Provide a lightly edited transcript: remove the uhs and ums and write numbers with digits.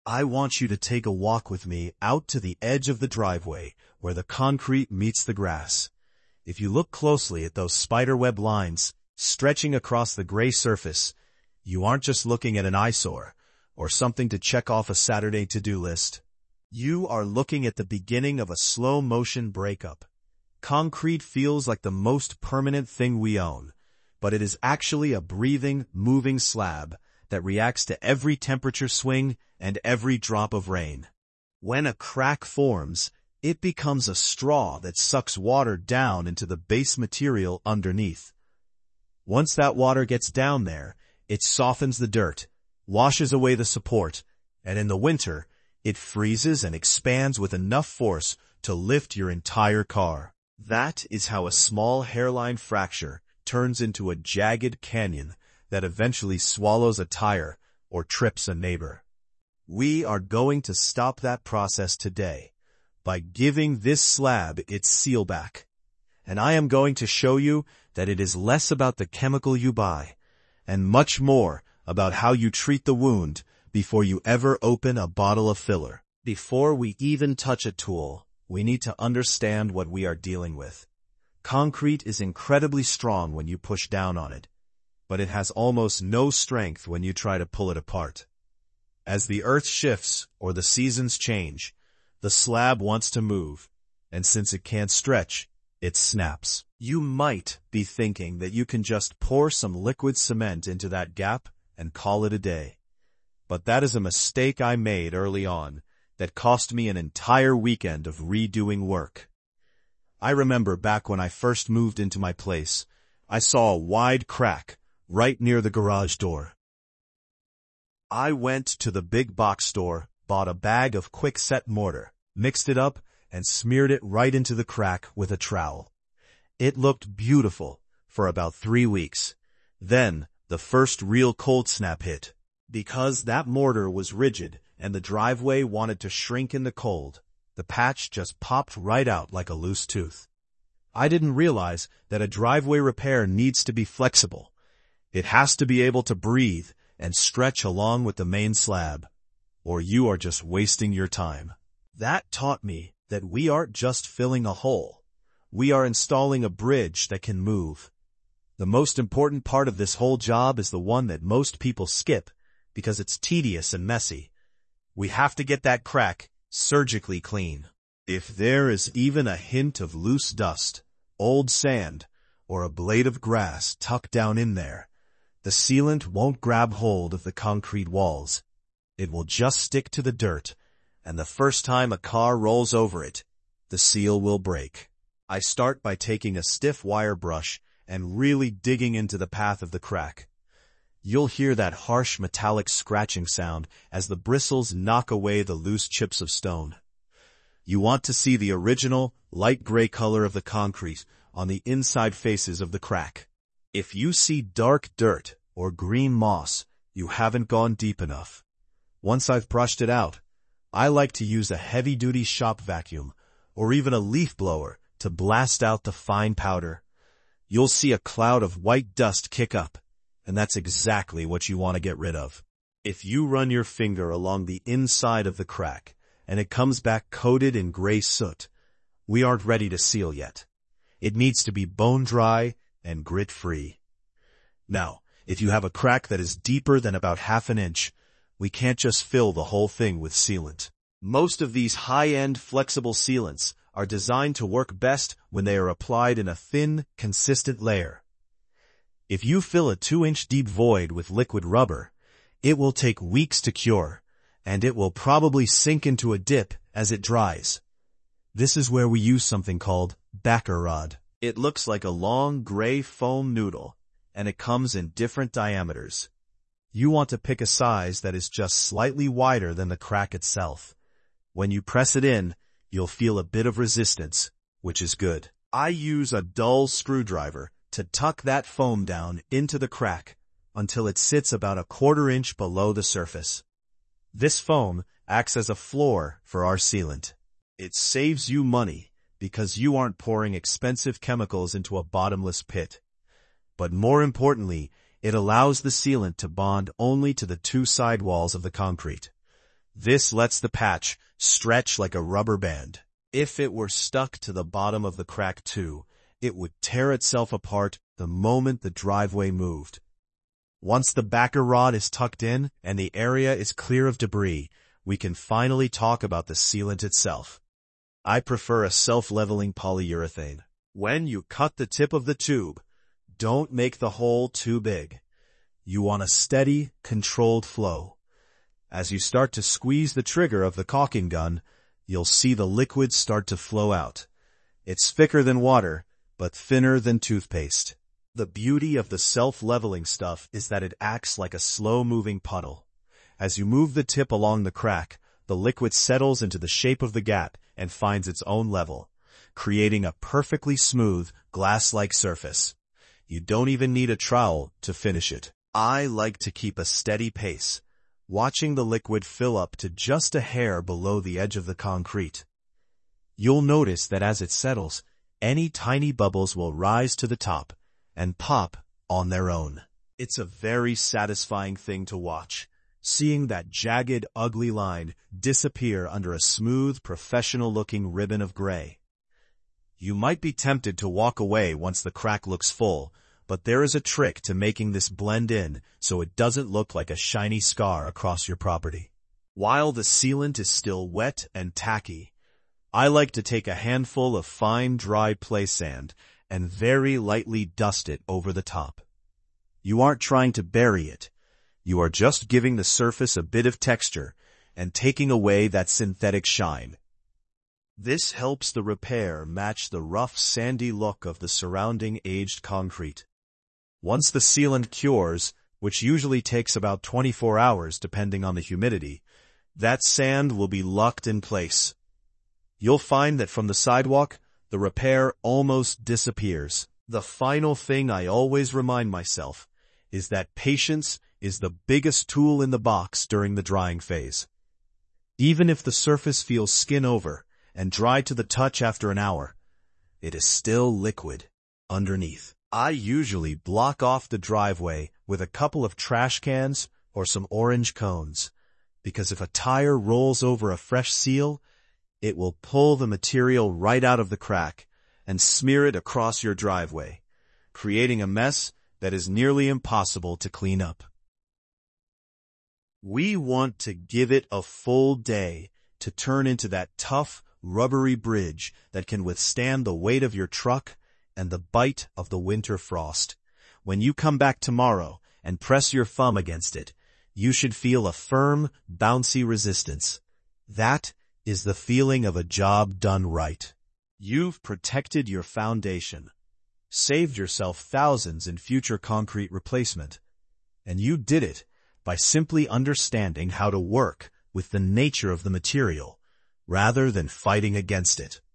I want you to take a walk with me out to the edge of the driveway where the concrete meets the grass. If you look closely at those spiderweb lines stretching across the gray surface, you aren't just looking at an eyesore or something to check off a Saturday to-do list. You are looking at the beginning of a slow-motion breakup. Concrete feels like the most permanent thing we own, but it is actually a breathing, moving slab that reacts to every temperature swing and every drop of rain. When a crack forms, it becomes a straw that sucks water down into the base material underneath. Once that water gets down there, it softens the dirt, washes away the support, and in the winter, it freezes and expands with enough force to lift your entire car. That is how a small hairline fracture turns into a jagged canyon that eventually swallows a tire or trips a neighbor. We are going to stop that process today by giving this slab its seal back. And I am going to show you that it is less about the chemical you buy and much more about how you treat the wound before you ever open a bottle of filler. Before we even touch a tool, we need to understand what we are dealing with. Concrete is incredibly strong when you push down on it, but it has almost no strength when you try to pull it apart. As the earth shifts or the seasons change, the slab wants to move, and since it can't stretch, it snaps. You might be thinking that you can just pour some liquid cement into that gap and call it a day. But that is a mistake I made early on that cost me an entire weekend of redoing work. I remember back when I first moved into my place, I saw a wide crack right near the garage door. I went to the big box store, bought a bag of quick-set mortar, mixed it up, and smeared it right into the crack with a trowel. It looked beautiful for about 3 weeks. Then, the first real cold snap hit. Because that mortar was rigid and the driveway wanted to shrink in the cold, the patch just popped right out like a loose tooth. I didn't realize that a driveway repair needs to be flexible. It has to be able to breathe and stretch along with the main slab, or you are just wasting your time. That taught me that we aren't just filling a hole. We are installing a bridge that can move. The most important part of this whole job is the one that most people skip because it's tedious and messy. We have to get that crack surgically clean. If there is even a hint of loose dust, old sand, or a blade of grass tucked down in there, the sealant won't grab hold of the concrete walls. It will just stick to the dirt, and the first time a car rolls over it, the seal will break. I start by taking a stiff wire brush and really digging into the path of the crack. You'll hear that harsh metallic scratching sound as the bristles knock away the loose chips of stone. You want to see the original, light gray color of the concrete on the inside faces of the crack. If you see dark dirt or green moss, you haven't gone deep enough. Once I've brushed it out, I like to use a heavy-duty shop vacuum or even a leaf blower to blast out the fine powder. You'll see a cloud of white dust kick up, and that's exactly what you want to get rid of. If you run your finger along the inside of the crack and it comes back coated in gray soot, we aren't ready to seal yet. It needs to be bone dry and grit-free. Now, if you have a crack that is deeper than about 1/2 inch, we can't just fill the whole thing with sealant. Most of these high-end flexible sealants are designed to work best when they are applied in a thin, consistent layer. If you fill a 2-inch deep void with liquid rubber, it will take weeks to cure, and it will probably sink into a dip as it dries. This is where we use something called backer rod. It looks like a long gray foam noodle, and it comes in different diameters. You want to pick a size that is just slightly wider than the crack itself. When you press it in, you'll feel a bit of resistance, which is good. I use a dull screwdriver to tuck that foam down into the crack until it sits about 1/4 inch below the surface. This foam acts as a floor for our sealant. It saves you money because you aren't pouring expensive chemicals into a bottomless pit. But more importantly, it allows the sealant to bond only to the 2 side walls of the concrete. This lets the patch stretch like a rubber band. If it were stuck to the bottom of the crack too, it would tear itself apart the moment the driveway moved. Once the backer rod is tucked in and the area is clear of debris, we can finally talk about the sealant itself. I prefer a self-leveling polyurethane. When you cut the tip of the tube, don't make the hole too big. You want a steady, controlled flow. As you start to squeeze the trigger of the caulking gun, you'll see the liquid start to flow out. It's thicker than water, but thinner than toothpaste. The beauty of the self-leveling stuff is that it acts like a slow-moving puddle. As you move the tip along the crack, the liquid settles into the shape of the gap and finds its own level, creating a perfectly smooth, glass-like surface. You don't even need a trowel to finish it. I like to keep a steady pace, watching the liquid fill up to just a hair below the edge of the concrete. You'll notice that as it settles, any tiny bubbles will rise to the top and pop on their own. It's a very satisfying thing to watch, seeing that jagged, ugly line disappear under a smooth, professional-looking ribbon of gray. You might be tempted to walk away once the crack looks full, but there is a trick to making this blend in so it doesn't look like a shiny scar across your property. While the sealant is still wet and tacky, I like to take a handful of fine, dry play sand and very lightly dust it over the top. You aren't trying to bury it. You are just giving the surface a bit of texture and taking away that synthetic shine. This helps the repair match the rough, sandy look of the surrounding aged concrete. Once the sealant cures, which usually takes about 24 hours depending on the humidity, that sand will be locked in place. You'll find that from the sidewalk, the repair almost disappears. The final thing I always remind myself is that patience is the biggest tool in the box during the drying phase. Even if the surface feels skin over and dry to the touch after an hour, it is still liquid underneath. I usually block off the driveway with a couple of trash cans or some orange cones, because if a tire rolls over a fresh seal, it will pull the material right out of the crack and smear it across your driveway, creating a mess that is nearly impossible to clean up. We want to give it a full day to turn into that tough, rubbery bridge that can withstand the weight of your truck and the bite of the winter frost. When you come back tomorrow and press your thumb against it, you should feel a firm, bouncy resistance. That is the feeling of a job done right. You've protected your foundation, saved yourself thousands in future concrete replacement, and you did it by simply understanding how to work with the nature of the material rather than fighting against it.